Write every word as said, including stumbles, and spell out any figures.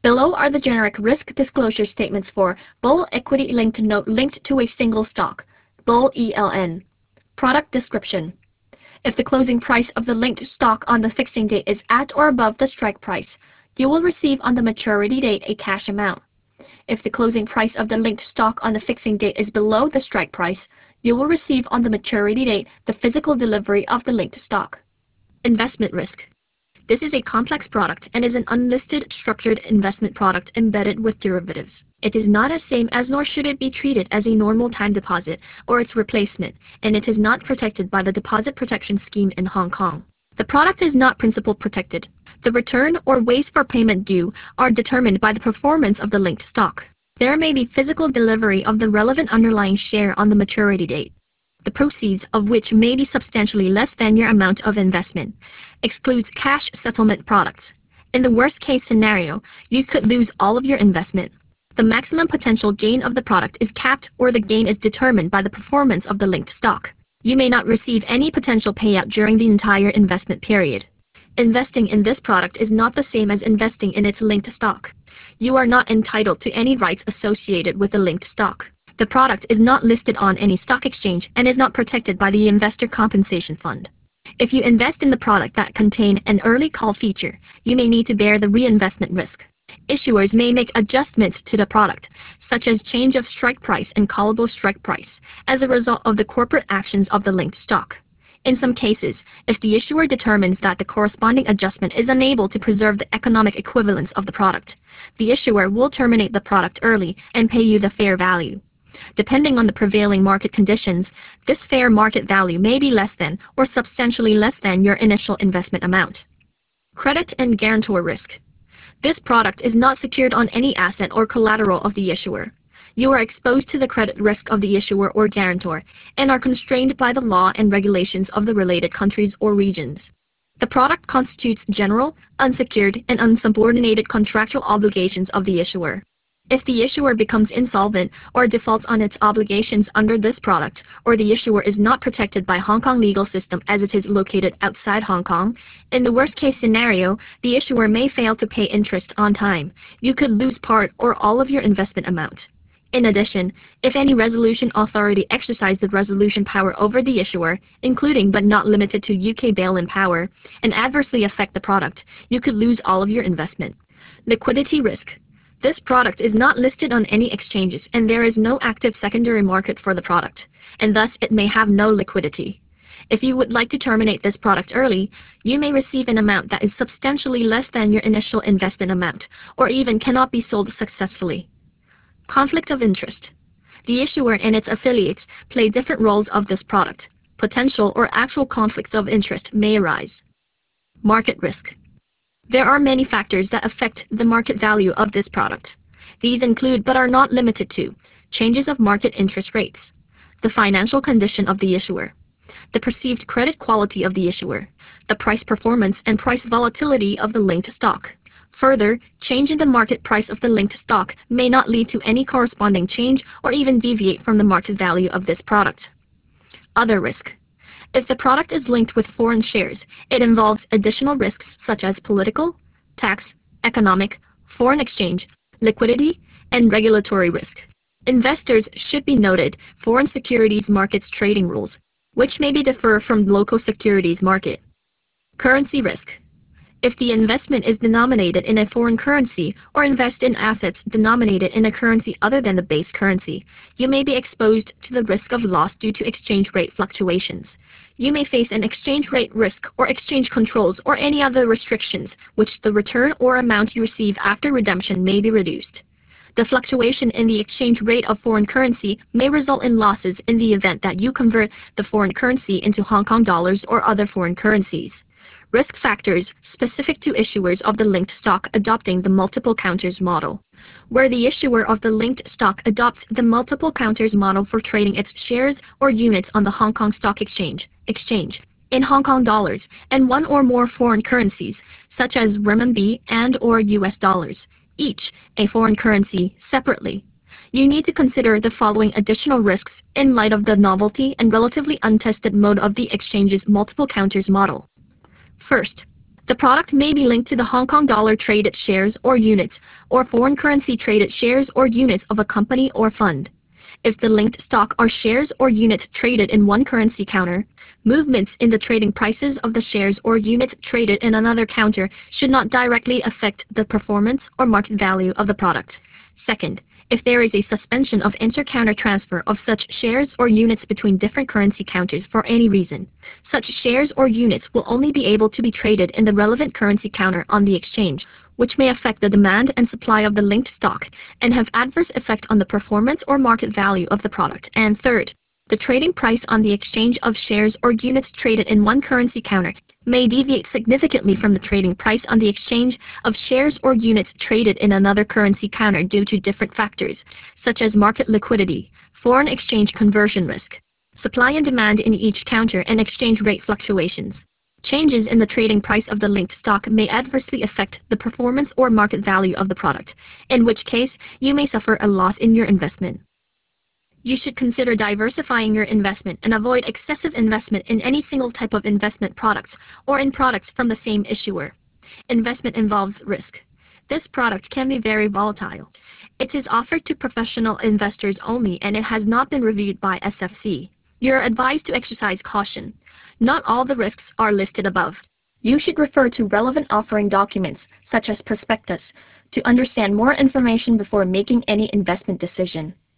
Below are the generic risk disclosure statements for Bull Equity-Linked Note linked to a single stock, Bull E L N. Product description. If the closing price of the linked stock on the fixing date is at or above the strike price, you will receive on the maturity date a cash amount. If the closing price of the linked stock on the fixing date is below the strike price, you will receive on the maturity date the physical delivery of the linked stock. Investment risk. This is a complex product and is an unlisted structured investment product embedded with derivatives. It is not as same as nor should it be treated as a normal time deposit or its replacement, and it is not protected by the Deposit Protection Scheme in Hong Kong. The product is not principal protected. The return or ways for payment due are determined by the performance of the linked stock. There may be physical delivery of the relevant underlying share on the maturity date, the proceeds of which may be substantially less than your amount of investment. Excludes cash settlement products. In the worst-case scenario, you could lose all of your investment. The maximum potential gain of the product is capped or the gain is determined by the performance of the linked stock. You may not receive any potential payout during the entire investment period. Investing in this product is not the same as investing in its linked stock. You are not entitled to any rights associated with the linked stock. The product is not listed on any stock exchange and is not protected by the Investor Compensation Fund. If you invest in the product that contain an early call feature, you may need to bear the reinvestment risk. Issuers may make adjustments to the product, such as change of strike price and callable strike price, as a result of the corporate actions of the linked stock. In some cases, if the issuer determines that the corresponding adjustment is unable to preserve the economic equivalence of the product, the issuer will terminate the product early and pay you the fair value. Depending on the prevailing market conditions, this fair market value may be less than or substantially less than your initial investment amount. Credit and guarantor risk. This product is not secured on any asset or collateral of the issuer. You are exposed to the credit risk of the issuer or guarantor and are constrained by the law and regulations of the related countries or regions. The product constitutes general, unsecured, and unsubordinated contractual obligations of the issuer. If the issuer becomes insolvent or defaults on its obligations under this product, or the issuer is not protected by Hong Kong legal system as it is located outside Hong Kong, in the worst-case scenario, the issuer may fail to pay interest on time. You could lose part or all of your investment amount. In addition, if any resolution authority exercised the resolution power over the issuer, including but not limited to U K bail-in power, and adversely affect the product, you could lose all of your investment. Liquidity risk. This product is not listed on any exchanges and there is no active secondary market for the product, and thus it may have no liquidity. If you would like to terminate this product early, you may receive an amount that is substantially less than your initial investment amount, or even cannot be sold successfully. Conflict of interest. The issuer and its affiliates play different roles of this product. Potential or actual conflicts of interest may arise. Market risk. There are many factors that affect the market value of this product. These include but are not limited to changes of market interest rates, the financial condition of the issuer, the perceived credit quality of the issuer, the price performance and price volatility of the linked stock. Further, change in the market price of the linked stock may not lead to any corresponding change or even deviate from the market value of this product. Other risk. If the product is linked with foreign shares, it involves additional risks such as political, tax, economic, foreign exchange, liquidity, and regulatory risk. Investors should be noted foreign securities markets trading rules, which may be differ from local securities market. Currency risk. If the investment is denominated in a foreign currency or invest in assets denominated in a currency other than the base currency, you may be exposed to the risk of loss due to exchange rate fluctuations. You may face an exchange rate risk or exchange controls or any other restrictions, which the return or amount you receive after redemption may be reduced. The fluctuation in the exchange rate of foreign currency may result in losses in the event that you convert the foreign currency into Hong Kong dollars or other foreign currencies. Risk factors specific to issuers of the linked stock adopting the multiple counters model. Where the issuer of the linked stock adopts the multiple counters model for trading its shares or units on the Hong Kong Stock Exchange, exchange in Hong Kong dollars and one or more foreign currencies, such as renminbi and or U S dollars, each a foreign currency separately. You need to consider the following additional risks in light of the novelty and relatively untested mode of the exchange's multiple counters model. First, The product may be linked to the Hong Kong dollar traded shares or units, or foreign currency traded shares or units of a company or fund. If the linked stock are shares or units traded in one currency counter, movements in the trading prices of the shares or units traded in another counter should not directly affect the performance or market value of the product. Second, if there is a suspension of inter-counter transfer of such shares or units between different currency counters for any reason, such shares or units will only be able to be traded in the relevant currency counter on the exchange, which may affect the demand and supply of the linked stock and have adverse effect on the performance or market value of the product. And third, the trading price on the exchange of shares or units traded in one currency counter may deviate significantly from the trading price on the exchange of shares or units traded in another currency counter due to different factors, such as market liquidity, foreign exchange conversion risk, supply and demand in each counter, and exchange rate fluctuations. Changes in the trading price of the linked stock may adversely affect the performance or market value of the product, in which case you may suffer a loss in your investment. You should consider diversifying your investment and avoid excessive investment in any single type of investment products or in products from the same issuer. Investment involves risk. This product can be very volatile. It is offered to professional investors only and it has not been reviewed by S F C. You are advised to exercise caution. Not all the risks are listed above. You should refer to relevant offering documents, such as prospectus, to understand more information before making any investment decision.